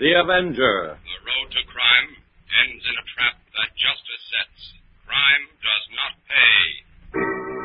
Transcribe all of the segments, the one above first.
The Avenger. The road to crime ends in a trap that justice sets. Crime does not pay.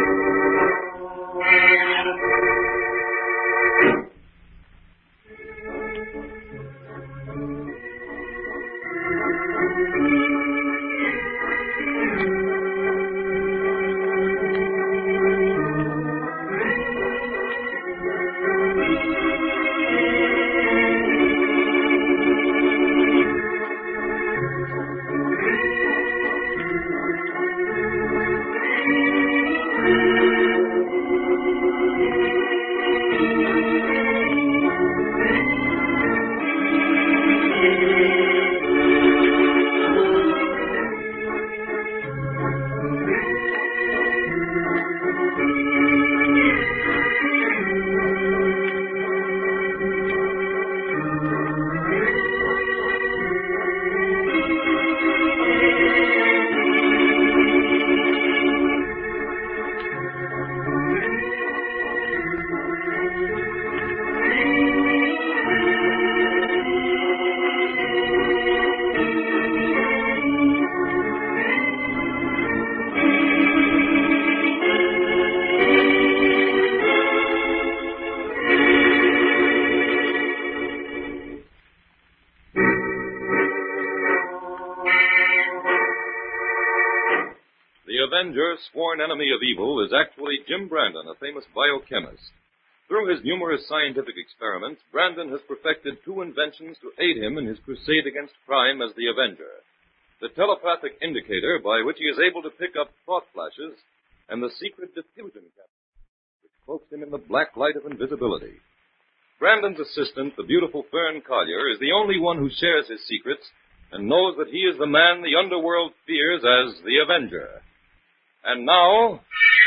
Avenger, sworn enemy of evil, is actually Jim Brandon, a famous biochemist. Through his numerous scientific experiments, Brandon has perfected two inventions to aid him in his crusade against crime as the Avenger: the telepathic indicator, by which he is able to pick up thought flashes, and the secret diffusion capsule, which cloaks him in the black light of invisibility. Brandon's assistant, the beautiful Fern Collier, is the only one who shares his secrets and knows that he is the man the underworld fears as the Avenger. And now,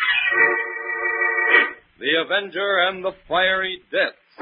the Avenger and the Fiery Death.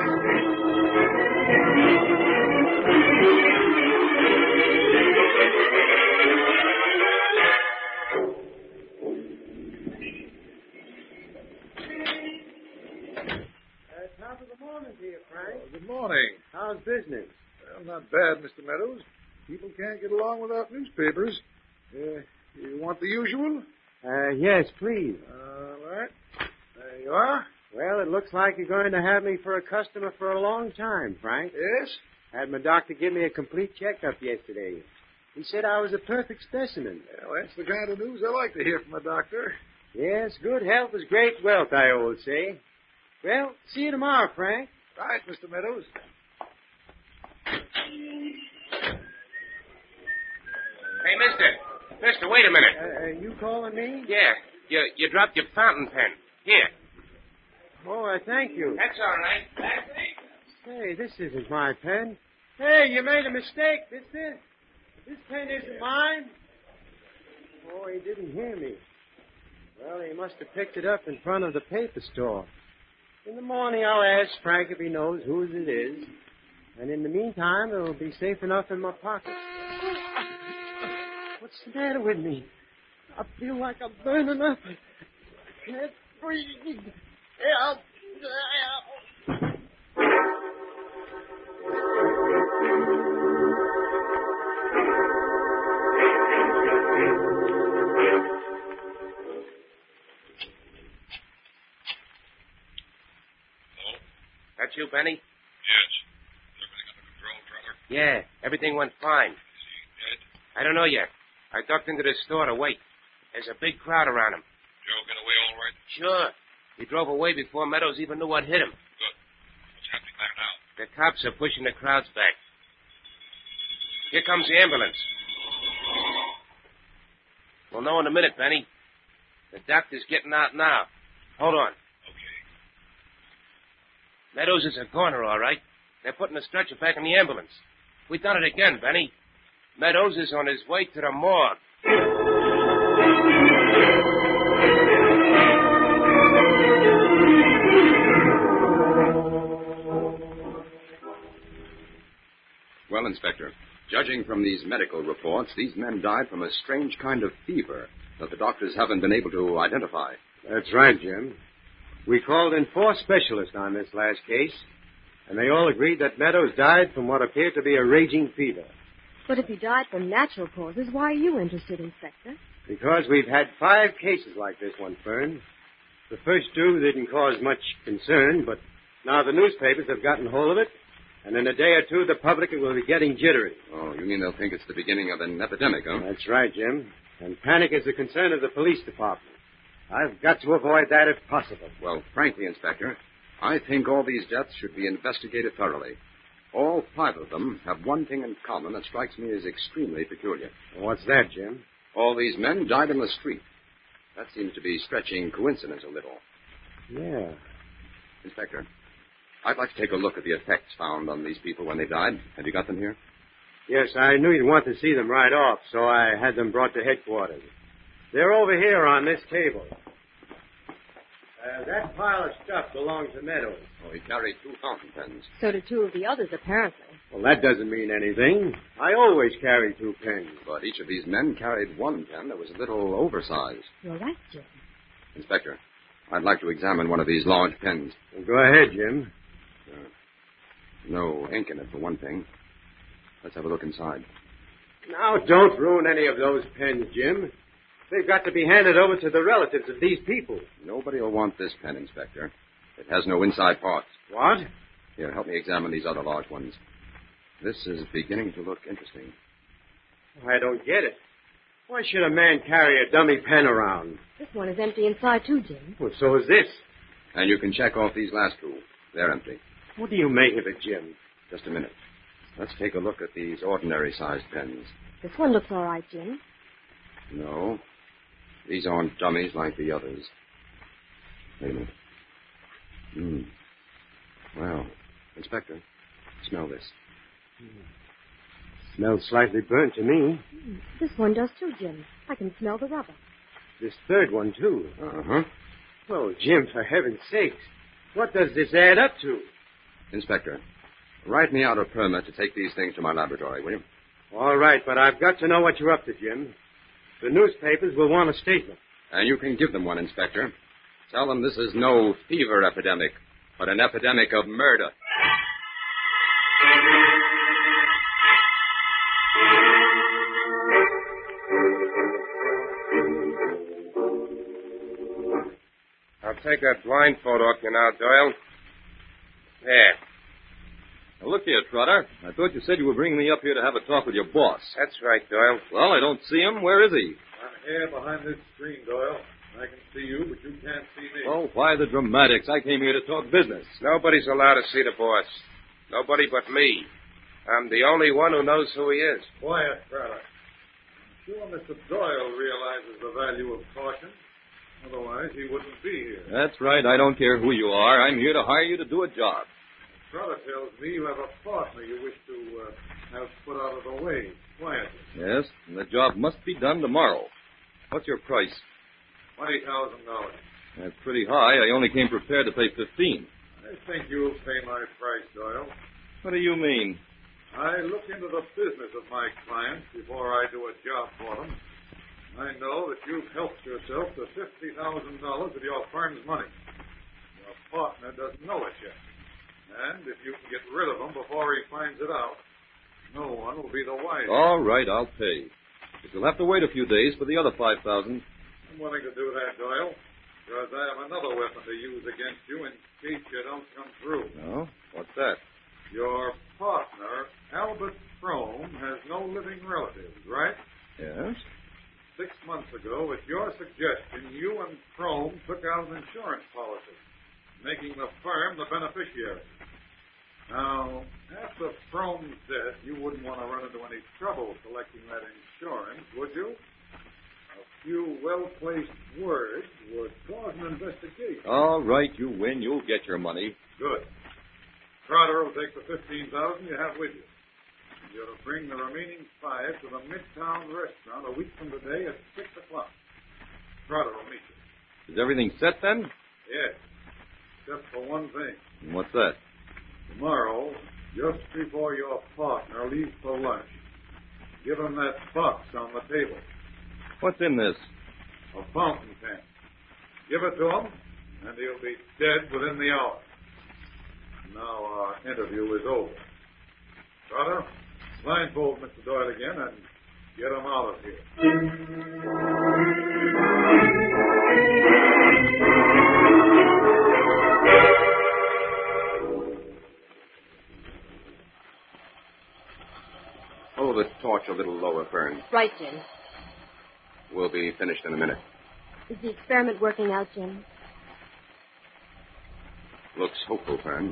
Top of the morning to you, Frank. Good morning. How's business? Well, not bad, Mr. Meadows. People can't get along without newspapers. You want the usual? Yes, please. All right. There you are. Well, it looks like you're going to have me for a customer for a long time, Frank. Yes? Had my doctor give me a complete checkup yesterday. He said I was a perfect specimen. Well, that's the kind of news I like to hear from a doctor. Yes, good health is great wealth, I always say. Well, see you tomorrow, Frank. Right, Mr. Meadows. Hey, Mister, wait a minute. You calling me? Yeah, you dropped your fountain pen. Here. Oh, thank you. That's all right. Hey, this isn't my pen. Hey, you made a mistake. This pen isn't mine. Oh, he didn't hear me. Well, he must have picked it up in front of the paper store. In the morning, I'll ask Frank if he knows whose it is. And in the meantime, it'll be safe enough in my pocket. What's the matter with me? I feel like I'm burning up. I can't breathe. Help! That's you, Benny? Yes. Everything under control, Trevor? Yeah, everything went fine. Is he dead? I don't know yet. I ducked into the store to wait. There's a big crowd around him. Joe get away all right? Sure. He drove away before Meadows even knew what hit him. Good. What's happening there now? The cops are pushing the crowds back. Here comes the ambulance. We'll know in a minute, Benny. The doctor's getting out now. Hold on. Okay. Meadows is a goner, all right. They're putting the stretcher back in the ambulance. We done it again, Benny. Meadows is on his way to the morgue. Well, Inspector, judging from these medical reports, these men died from a strange kind of fever that the doctors haven't been able to identify. That's right, Jim. We called in 4 specialists on this last case. And they all agreed that Meadows died from what appeared to be a raging fever. But if he died from natural causes, why are you interested, Inspector? Because we've had 5 cases like this one, Fern. The first 2 didn't cause much concern, but now the newspapers have gotten hold of it, and in a day or 2 the public will be getting jittery. Oh, you mean they'll think it's the beginning of an epidemic, huh? That's right, Jim. And panic is the concern of the police department. I've got to avoid that if possible. Well, frankly, Inspector, I think all these deaths should be investigated thoroughly. All 5 of them have one thing in common that strikes me as extremely peculiar. What's that, Jim? All these men died in the street. That seems to be stretching coincidence a little. Yeah. Inspector, I'd like to take a look at the effects found on these people when they died. Have you got them here? Yes, I knew you'd want to see them right off, so I had them brought to headquarters. They're over here on this table. That pile of stuff belongs to Meadows. Oh, he carried 2 fountain pens. So do 2 of the others, apparently. Well, that doesn't mean anything. I always carry 2 pens. But each of these men carried 1 pen that was a little oversized. You're right, Jim. Inspector, I'd like to examine one of these large pens. Well, go ahead, Jim. No ink in it, for one thing. Let's have a look inside. Now, don't ruin any of those pens, Jim. They've got to be handed over to the relatives of these people. Nobody will want this pen, Inspector. It has no inside parts. What? Here, help me examine these other large ones. This is beginning to look interesting. I don't get it. Why should a man carry a dummy pen around? This one is empty inside, too, Jim. Well, so is this. And you can check off these last 2. They're empty. What do you make of it, Jim? Just a minute. Let's take a look at these ordinary-sized pens. This one looks all right, Jim. No. These aren't dummies like the others. Wait a minute. Well, Inspector, smell this. Smells slightly burnt to me. This one does, too, Jim. I can smell the rubber. This third one, too. Uh-huh. Oh, Jim, for heaven's sakes. What does this add up to? Inspector, write me out a permit to take these things to my laboratory, will you? All right, but I've got to know what you're up to, Jim. The newspapers will want a statement. And you can give them one, Inspector. Tell them this is no fever epidemic, but an epidemic of murder. I'll take that blindfold off you now, Doyle. There. Now, look here, Trotter. I thought you said you were bringing me up here to have a talk with your boss. That's right, Doyle. Well, I don't see him. Where is he? I'm here behind this screen, Doyle. I can see you, but you can't see me. Oh, why the dramatics? I came here to talk business. Nobody's allowed to see the boss. Nobody but me. I'm the only one who knows who he is. Quiet, Trotter. I'm sure Mr. Doyle realizes the value of caution. Otherwise, he wouldn't be here. That's right. I don't care who you are. I'm here to hire you to do a job. Trotter tells me you have a partner you wish to have put out of the way quietly. Yes, and the job must be done tomorrow. What's your price? $20,000. That's pretty high. I only came prepared to pay $15,000. I think you'll pay my price, Doyle. What do you mean? I look into the business of my clients before I do a job for them. I know that you've helped yourself to $50,000 of your firm's money. Your partner doesn't know it yet. And if you can get rid of him before he finds it out, no one will be the wiser. All right, I'll pay. But you'll have to wait a few days for the other $5,000. I'm willing to do that, Doyle, because I have another weapon to use against you in case you don't come through. No? What's that? Your partner, Albert Frome, has no living relatives, right? Yes? 6 months ago, at your suggestion, you and Frome took out an insurance policy, making the firm the beneficiary. Now, after Frome's death, you wouldn't want to run into any trouble collecting that insurance, would you? A few well-placed words would cause an investigation. All right, you win. You'll get your money. Good. Trotter will take the $15,000 you have with you. You're to bring the remaining $5,000 to the Midtown restaurant a week from today at 6 o'clock. Trotter will meet you. Is everything set then? Yes, except for one thing. And what's that? Tomorrow, just before your partner leaves for lunch, give him that box on the table. What's in this? A fountain pen. Give it to him, and he'll be dead within the hour. Now our interview is over. Carter, blindfold Mr. Doyle again and get him out of here. Hold the torch a little lower, Fern. Right, Jim. We'll be finished in a minute. Is the experiment working out, Jim? Looks hopeful, Fern.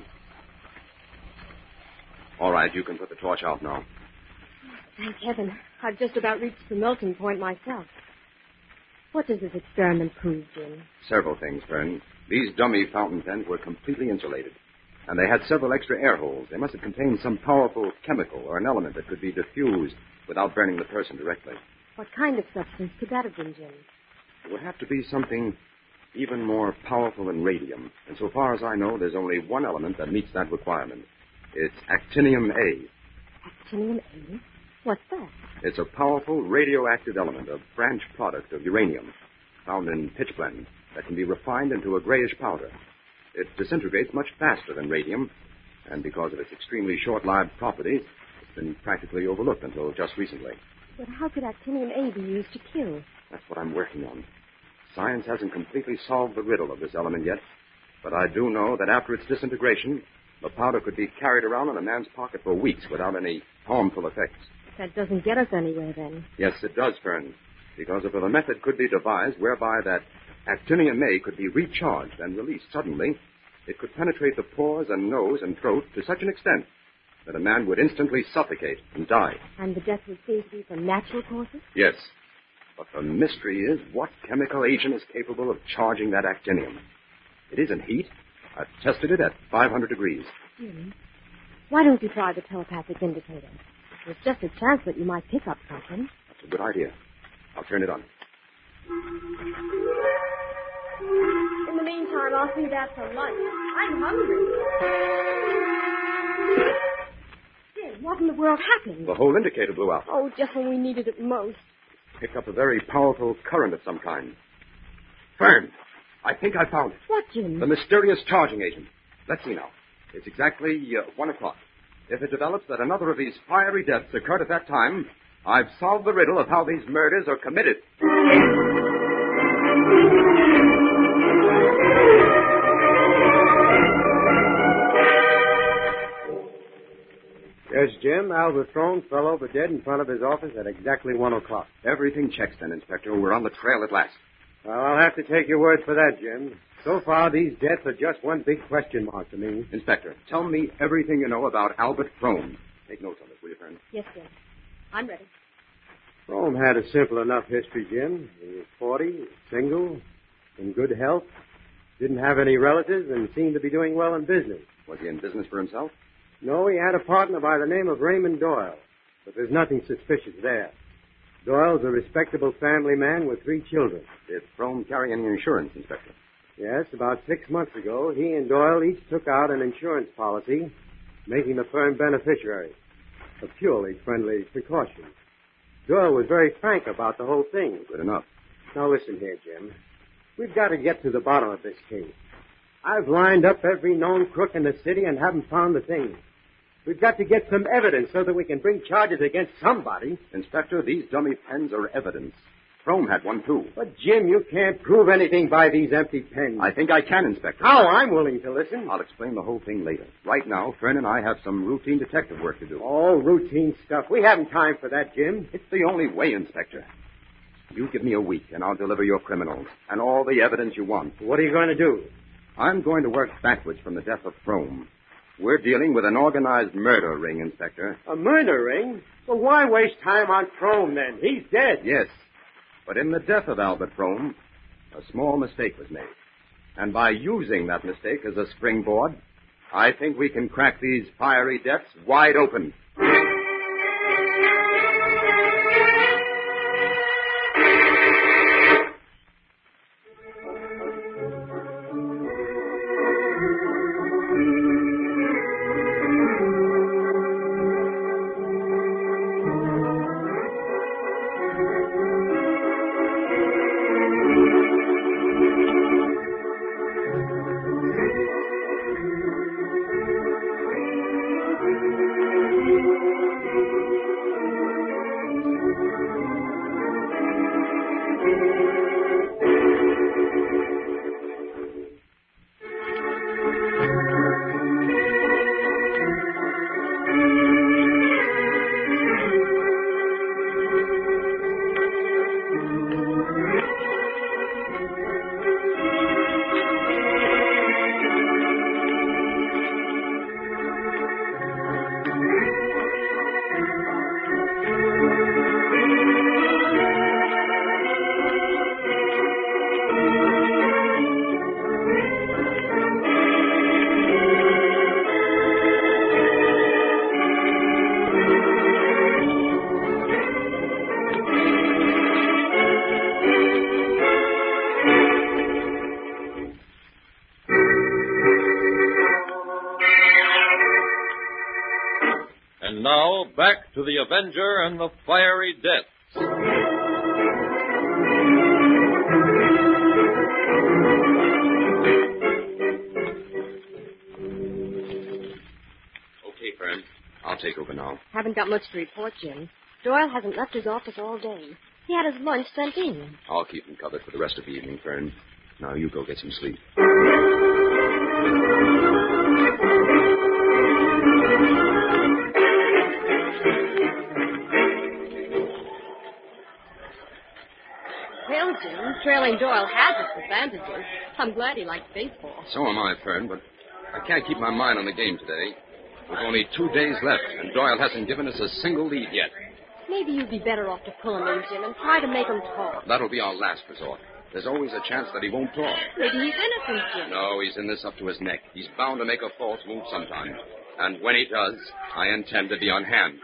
All right, you can put the torch out now. Thank heaven. I've just about reached the melting point myself. What does this experiment prove, Jim? Several things, Fern. These dummy fountain pens were completely insulated, and they had several extra air holes. They must have contained some powerful chemical or an element that could be diffused without burning the person directly. What kind of substance could that have been, Jim? It would have to be something even more powerful than radium. And so far as I know, there's only one element that meets that requirement. It's actinium A. Actinium A? What's that? It's a powerful radioactive element, a branch product of uranium, found in pitchblende, that can be refined into a grayish powder. It disintegrates much faster than radium, and because of its extremely short-lived properties, it's been practically overlooked until just recently. But how could actinium A be used to kill? That's what I'm working on. Science hasn't completely solved the riddle of this element yet, but I do know that after its disintegration, the powder could be carried around in a man's pocket for weeks without any harmful effects. That doesn't get us anywhere, then. Yes, it does, Fern, because if a method could be devised whereby that actinium A could be recharged and released suddenly, it could penetrate the pores and nose and throat to such an extent that a man would instantly suffocate and die. And the death would seem to be from natural causes? Yes. But the mystery is what chemical agent is capable of charging that actinium. It isn't heat. I've tested it at 500 degrees. Jim, why don't you try the telepathic indicator? There's just a chance that you might pick up something. That's a good idea. I'll turn it on. In the meantime, I'll see that for lunch. I'm hungry. Jim, what in the world happened? The whole indicator blew out. Oh, just when we needed it most. Picked up a very powerful current of some kind. Fern, I think I found it. What, Jim? The mysterious charging agent. Let's see now. It's exactly 1 o'clock. If it develops that another of these fiery deaths occurred at that time, I've solved the riddle of how these murders are committed. Yes, Jim. Albert Frome fell over dead in front of his office at exactly 1 o'clock. Everything checks then, Inspector. We're on the trail at last. Well, I'll have to take your word for that, Jim. So far, these deaths are just one big question mark to me. Inspector, tell me everything you know about Albert Frome. Take notes on this, will you, Fern? Yes, Jim. I'm ready. Frome had a simple enough history, Jim. He was 40, single, in good health, didn't have any relatives, and seemed to be doing well in business. Was he in business for himself? No, he had a partner by the name of Raymond Doyle, but there's nothing suspicious there. Doyle's a respectable family man with 3 children. Did Frome carry any insurance, Inspector? Yes, about 6 months ago, he and Doyle each took out an insurance policy, making the firm beneficiaries. A purely friendly precaution. Doyle was very frank about the whole thing. Good enough. Now listen here, Jim. We've got to get to the bottom of this case. I've lined up every known crook in the city and haven't found the thing. We've got to get some evidence so that we can bring charges against somebody. Inspector, these dummy pens are evidence. Frome had one, too. But, Jim, you can't prove anything by these empty pens. I think I can, Inspector. How? I'm willing to listen. I'll explain the whole thing later. Right now, Fern and I have some routine detective work to do. Oh, routine stuff. We haven't time for that, Jim. It's the only way, Inspector. You give me a week, and I'll deliver your criminals and all the evidence you want. What are you going to do? I'm going to work backwards from the death of Frome. We're dealing with an organized murder ring, Inspector. A murder ring? Well, why waste time on Frome, then? He's dead. Yes. But in the death of Albert Frome, a small mistake was made. And by using that mistake as a springboard, I think we can crack these fiery deaths wide open. And now, back to the Avenger and the Fiery Death. Okay, Fern. I'll take over now. Haven't got much to report, Jim. Doyle hasn't left his office all day. He had his lunch sent in. I'll keep him covered for the rest of the evening, Fern. Now you go get some sleep. Well, Jim, trailing Doyle has its advantages. I'm glad he likes baseball. So am I, Fern, but I can't keep my mind on the game today. With only 2 days left, and Doyle hasn't given us a single lead yet. Maybe you'd be better off to pull him in, Jim, and try to make him talk. That'll be our last resort. There's always a chance that he won't talk. Maybe he's innocent, Jim. No, he's in this up to his neck. He's bound to make a false move sometime. And when he does, I intend to be on hand.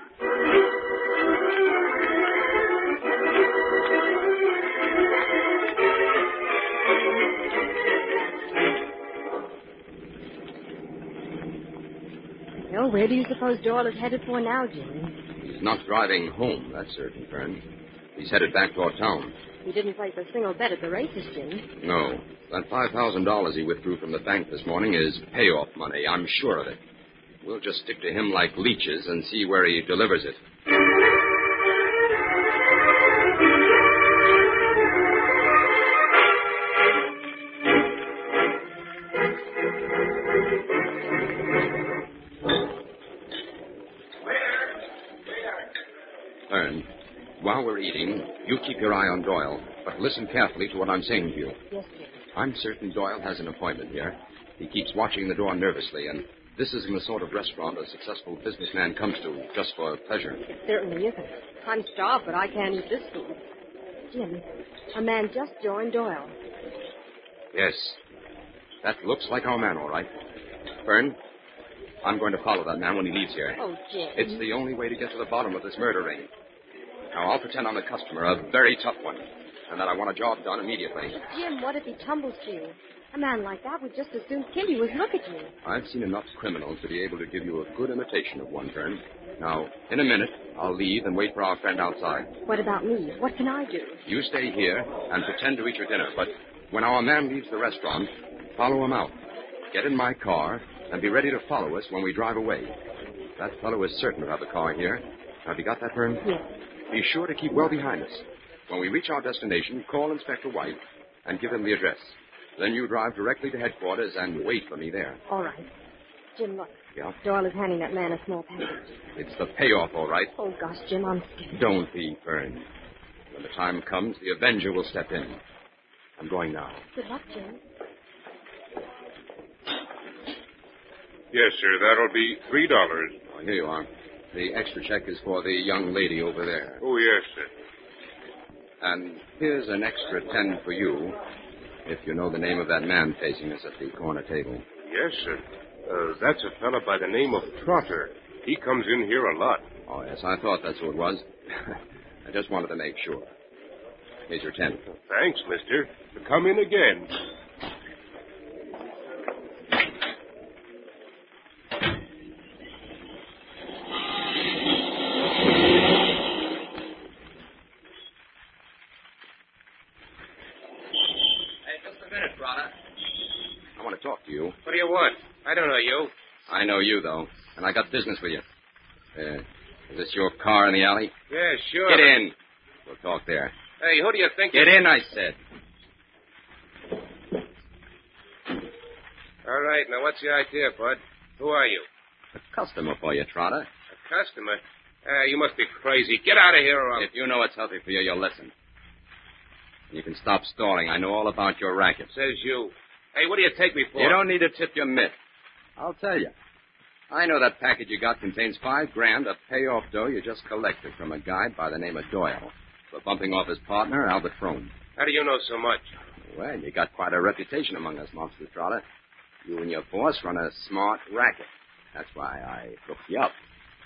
Well, where do you suppose Doyle is headed for now, Jim? He's not driving home, that's certain, Fern. He's headed back toward town. He didn't place a single bet at the races, Jim. No. That $5,000 he withdrew from the bank this morning is payoff money. I'm sure of it. We'll just stick to him like leeches and see where he delivers it. Fern, while we're eating, you keep your eye on Doyle, but listen carefully to what I'm saying to you. Yes, Jim. I'm certain Doyle has an appointment here. He keeps watching the door nervously, and this isn't the sort of restaurant a successful businessman comes to just for pleasure. It certainly isn't. I'm starved, but I can't eat this food. Jim, a man just joined Doyle. Yes. That looks like our man, all right. Fern, I'm going to follow that man when he leaves here. Oh, Jim. It's the only way to get to the bottom of this murder ring. Now, I'll pretend I'm a customer, a very tough one, and that I want a job done immediately. Jim, what if he tumbles to you? A man like that would just as soon kill you as look at you. I've seen enough criminals to be able to give you a good imitation of one, Fern. Now, in a minute, I'll leave and wait for our friend outside. What about me? What can I do? You stay here and pretend to eat your dinner, but when our man leaves the restaurant, follow him out. Get in my car and be ready to follow us when we drive away. That fellow is certain to have a car here. Have you got that, Fern? Yes. Be sure to keep well behind us. When we reach our destination, call Inspector White and give him the address. Then you drive directly to headquarters and wait for me there. All right. Jim, look. Yeah? Doyle is handing that man a small package. It's the payoff, all right. Oh, gosh, Jim, I'm scared. Don't be, Fern. When the time comes, the Avenger will step in. I'm going now. Good luck, Jim. Yes, sir. That'll be $3. Oh, here you are. The extra check is for the young lady over there. Oh, yes, sir. And here's an extra 10 for you, if you know the name of that man facing us at the corner table. Yes, sir. That's a fella by the name of Trotter. He comes in here a lot. Oh, yes, I thought that's who it was. I just wanted to make sure. Here's your 10. Thanks, mister. Come in again. I want to talk to you. What do you want? I don't know you. I know you, though, and I got business with you. Is this your car in the alley? Yeah, sure. Get in. We'll talk there. Hey, who do you think... Get in, I said. All right, now what's the idea, Bud? Who are you? A customer for you, Trotter. A customer? You must be crazy. Get out of here or I'll... If you know what's healthy for you, you'll listen. You can stop stalling. I know all about your racket. Says you. Hey, what do you take me for? You don't need to tip your mitt. I'll tell you. I know that package you got contains $5,000 of payoff dough you just collected from a guy by the name of Doyle for bumping off his partner, Albert Frome. How do you know so much? Well, you got quite a reputation among us mobsters, Trotter. You and your boss run a smart racket. That's why I looked you up.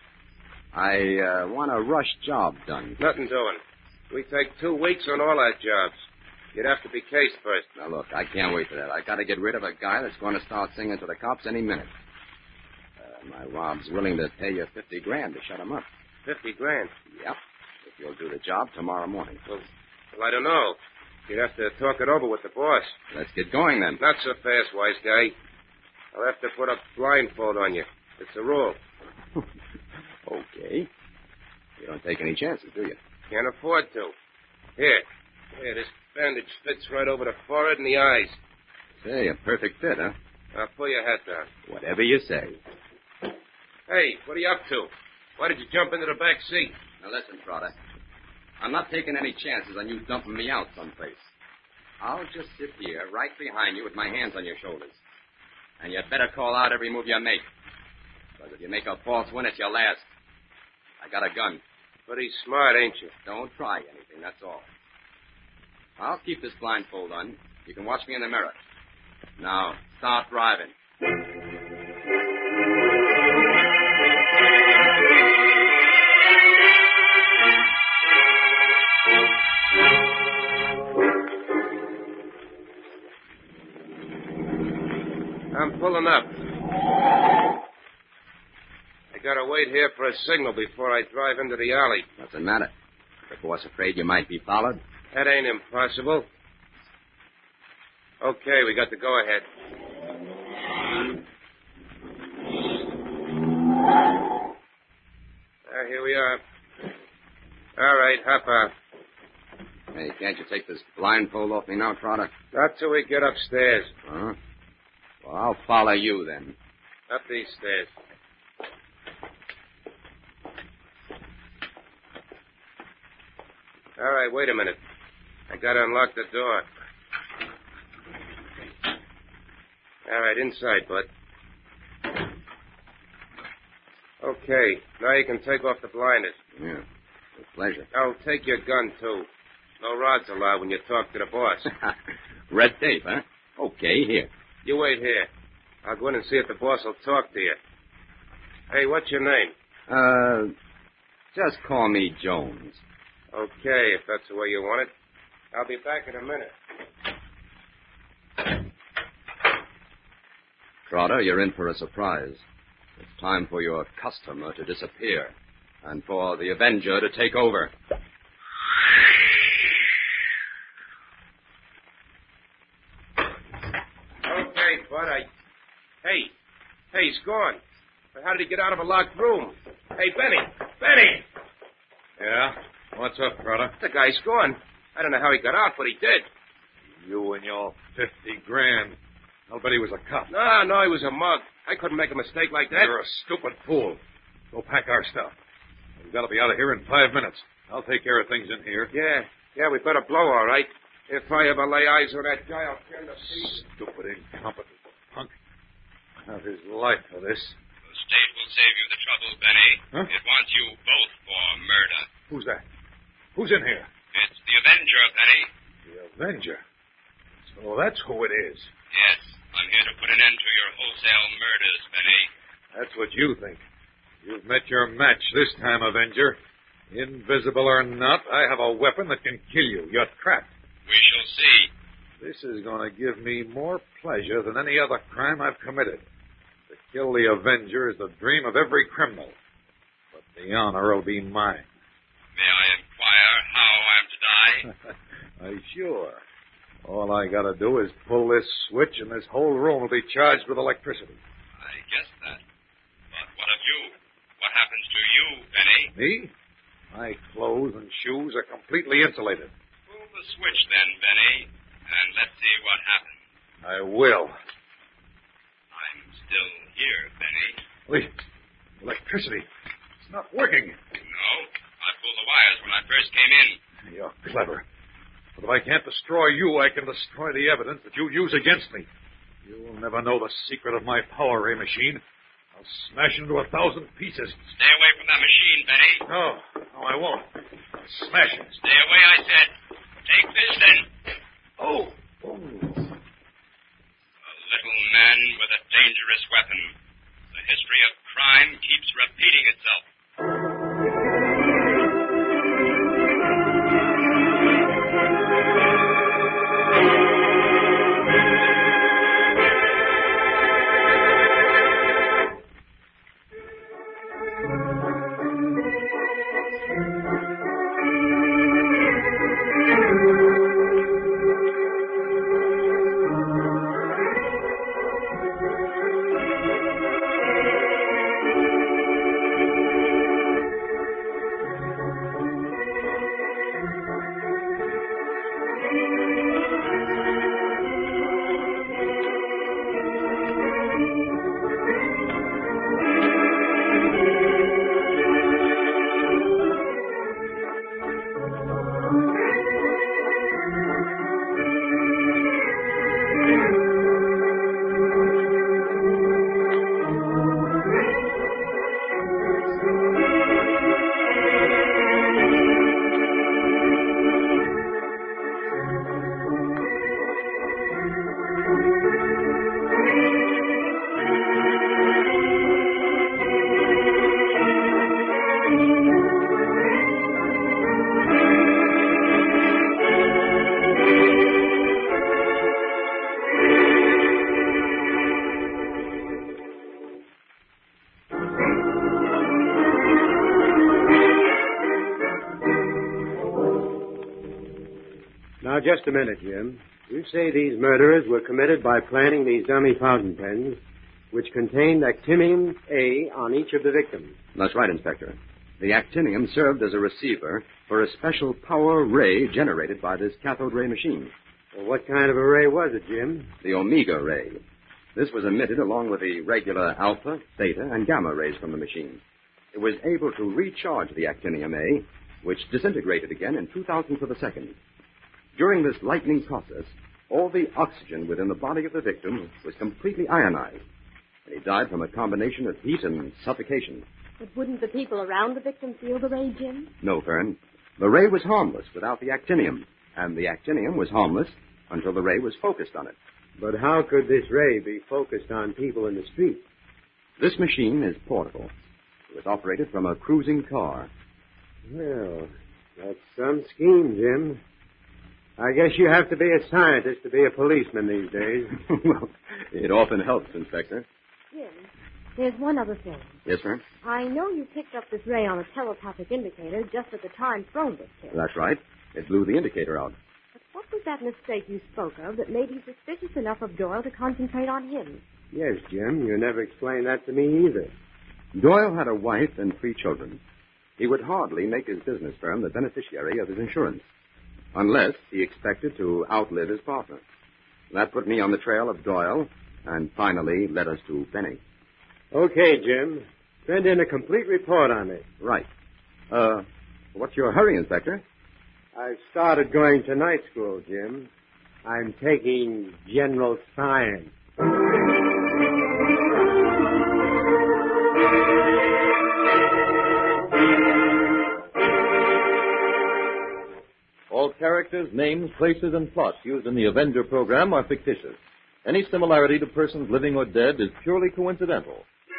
I want a rush job done. Nothing doing. We take 2 weeks on all our jobs. You'd have to be cased first. Now, look, I can't wait for that. I got to get rid of a guy that's going to start singing to the cops any minute. My Rob's willing to pay you $50,000 to shut him up. $50,000? Yep. If you'll do the job tomorrow morning. Well, I don't know. You'd have to talk it over with the boss. Let's get going, then. Not so fast, wise guy. I'll have to put a blindfold on you. It's a rule. Okay. You don't take any chances, do you? Can't afford to. Here, this bandage fits right over the forehead and the eyes. Say, a perfect fit, huh? Now, pull your hat down. Whatever you say. Hey, what are you up to? Why did you jump into the back seat? Now, listen, Trotter. I'm not taking any chances on you dumping me out someplace. I'll just sit here right behind you with my hands on your shoulders. And you'd better call out every move you make. Because if you make a false one, it's your last. I got a gun. Pretty smart, ain't you? Don't try anything, that's all. I'll keep this blindfold on. You can watch me in the mirror. Now, start driving. I'm pulling up. I gotta wait here for a signal before I drive into the alley. Doesn't matter. The boss afraid you might be followed? That ain't impossible. Okay, we got the go-ahead. Here we are. All right, hop out. Hey, can't you take this blindfold off me now, Trotter? Not till we get upstairs. Huh? Well, I'll follow you then. Up these stairs. All right, wait a minute. I gotta unlock the door. All right, inside, bud. Okay, now you can take off the blinders. Yeah, with pleasure. I'll take your gun, too. No rods allowed when you talk to the boss. Red tape, huh? Okay, here. You wait here. I'll go in and see if the boss will talk to you. Hey, what's your name? Just call me Jones. Okay, if that's the way you want it. I'll be back in a minute. Trotter, you're in for a surprise. It's time for your customer to disappear and for the Avenger to take over. Okay, bud, Hey, he's gone. But how did he get out of a locked room? Hey, Benny! Benny! Yeah? What's up, brother? The guy's gone. I don't know how he got out, but he did. You and your $50,000. I'll bet he was a cop. No, he was a mug. I couldn't make a mistake like that. You're a stupid fool. Go pack our stuff. We've got to be out of here in 5 minutes. I'll take care of things in here. Yeah, we better blow, all right. If I ever lay eyes on that guy, I'll turn the piece. Stupid, incompetent punk. Have his life for this. The state will save you the trouble, Benny. Huh? It wants you both for murder. Who's that? Who's in here? It's the Avenger, Benny. The Avenger. So that's who it is. Yes, I'm here to put an end to your wholesale murders, Benny. That's what you think. You've met your match this time, Avenger. Invisible or not, I have a weapon that can kill you. You're trapped. We shall see. This is going to give me more pleasure than any other crime I've committed. To kill the Avenger is the dream of every criminal. But the honor will be mine. May I inquire how I'm to die? Sure. All I got to do is pull this switch, and this whole room will be charged with electricity. I guessed that. But what of you? What happens to you, Benny? Me? My clothes and shoes are completely insulated. the switch then, Benny, and let's see what happens. I will. I'm still here, Benny. Wait. Electricity. It's not working. No, I pulled the wires when I first came in. You're clever. But if I can't destroy you, I can destroy the evidence that you use against me. You will never know the secret of my power ray machine. I'll smash it into 1,000 pieces. Stay away from that machine, Benny. No, I won't. I'll smash it. Stay away, I said. Take this, then. Oh. A little man with a dangerous weapon. The history of crime keeps repeating itself. Now, just a minute, Jim. You say these murderers were committed by planting these dummy fountain pens, which contained actinium A on each of the victims. That's right, Inspector. The actinium served as a receiver for a special power ray generated by this cathode ray machine. Well, what kind of a ray was it, Jim? The omega ray. This was emitted along with the regular alpha, theta, and gamma rays from the machine. It was able to recharge the actinium A, which disintegrated again in 2,000th of a second. During this lightning process, all the oxygen within the body of the victim was completely ionized, and he died from a combination of heat and suffocation. But wouldn't the people around the victim feel the ray, Jim? No, Fern. The ray was harmless without the actinium, and the actinium was harmless until the ray was focused on it. But how could this ray be focused on people in the street? This machine is portable. It was operated from a cruising car. Well, that's some scheme, Jim. I guess you have to be a scientist to be a policeman these days. Well, it often helps, Inspector. Jim, there's one other thing. Yes, Fern? I know you picked up this ray on a telepathic indicator just at the time Frome was killed. That's right. It blew the indicator out. But what was that mistake you spoke of that made you suspicious enough of Doyle to concentrate on him? Yes, Jim. You never explained that to me either. Doyle had a wife and 3 children. He would hardly make his business firm the beneficiary of his insurance, unless he expected to outlive his partner. That put me on the trail of Doyle, and finally led us to Benny. Okay, Jim. Send in a complete report on it. Right. What's your hurry, Inspector? I've started going to night school, Jim. I'm taking general science. All characters, names, places, and plots used in the Avenger program are fictitious. Any similarity to persons living or dead is purely coincidental.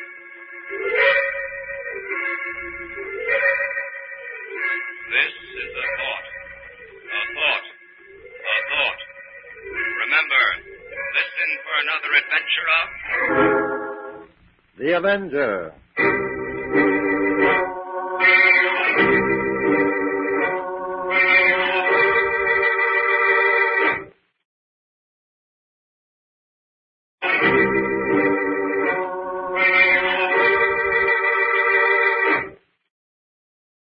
This is a thought. A thought. A thought. Remember, listen for another adventure of... The Avenger.